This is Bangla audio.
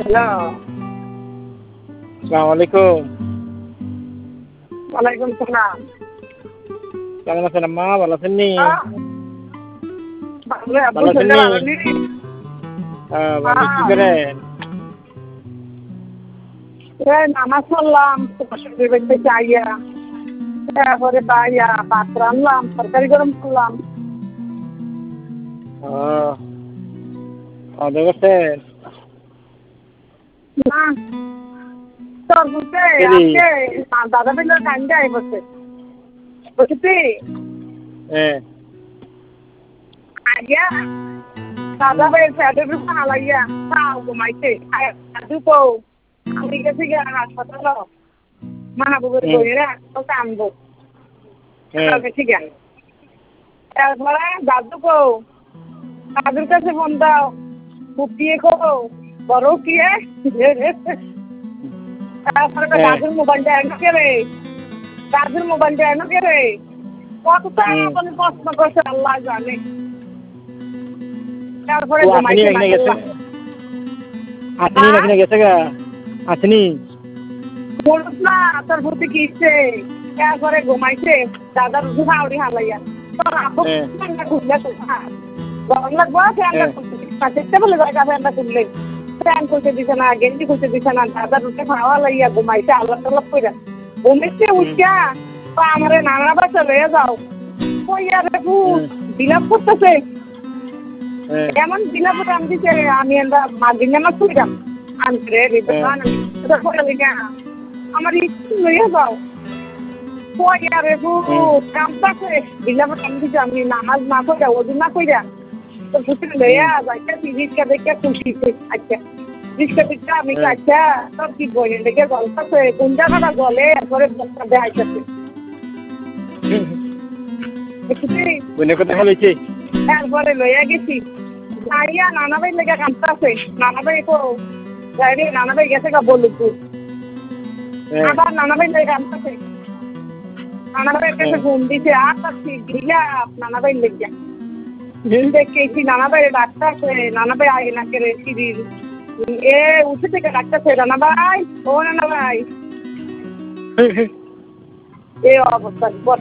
হ্যালো। আসসালামু আলাইকুম। ওয়ালাইকুম সালাম। কেমন আছেন আম্মা? ভালো আছেন নি? ভালো আব্বু ভালো আছেন শরীরটা নি? ভালো নেই? ভালো কি করেন? এই নামাজ পড়লাম শ্বশুর বাড়িতে যাইয়া, তারপরে বাইয়া ভাত রান্নলাম, তরকারি গরম করলাম। খাওয়া করছেন? না তোর বুঝতে কেরি? আজকে দাদা বিলের কান্দে আই বসে বুঝলি হ্যাঁ। আইয়া দাদা ভাই ফ্যাটের উপর হালাইয়া তাও ঘুমাইছে দাদু তো আমি গেছি গিয়ে হাসপাতাল মাহবুবের বইয়েরা তো কানবো গেছি গেল। তারপরে দাদু কো দাদুর কাছে ফোন দাও ফুপিয়ে কো বড় কি তারপরে দাদুর মোবাইলটা এনে কে রে, দাদুর মোবাইলটা এনে কে রে, কতটা আপনি প্রশ্ন করছে আল্লাহ জানে। তারপরে ঘুমাইছে না করলাম আপনি গেছে গা আপনি বলুস না তোর প্রতি কি ইচ্ছে। তারপরে ঘুমাইছে দাদার উঠে হাওড়ি হালাইয়া তোর আপু খুললে তো গরম লাগবো ফ্যানটা বলে জায়গা ফ্যানটা খুললে ফ্যান খুলতে দিছে না, গেঞ্জি খুলতে দিছে না, দাদার উঠে খাওয়া লাইয়া ঘুমাইছে আল্লাহ টাল্লাহ করে ঘুমাইছে উঠা তো আমারে নানা বাসা লইয়া যাও কই আর বিলাপ করতেছে এমন বিলাপ আমি দিছে আমি আমরা মাগির নামাজ পড়লাম আনতে আমার ইচ্ছে লইয়া যাও কই আর কামতাছে বিলাপ আমি দিছে আমি নামাজ না কইরা ওদিন না কইরা তো ছুটি লইয়া যাইতে রিক্সা দেখে খুশিছে। আচ্ছা রিক্সা দেখতে আমি আচ্ছা তোর কি বইনে দেখে গল্পছে কোন জায়গাটা গলে এরপরে বস্তা দেখাইতেছে তারপরে লইয়া গেছি যাইয়া নানা ভাই লেগে কামতাছে নানা ভাই তো যাই নানা ভাই গেছে গা বলুকু আবার নানা ভাই লেগে কামতাছে নানা ভাইয়ের কাছে ফোন দিছে আর তার ঠিক দিলা নানা ভাই লেগে দেখেছি নানা ভাই ডাক্তারছে নানা ভাই আগে না করে সিঁড়ির এ উঠে থেকে ডাক্তারছে নানা ভাই ও নানা ভাই এই অবস্থা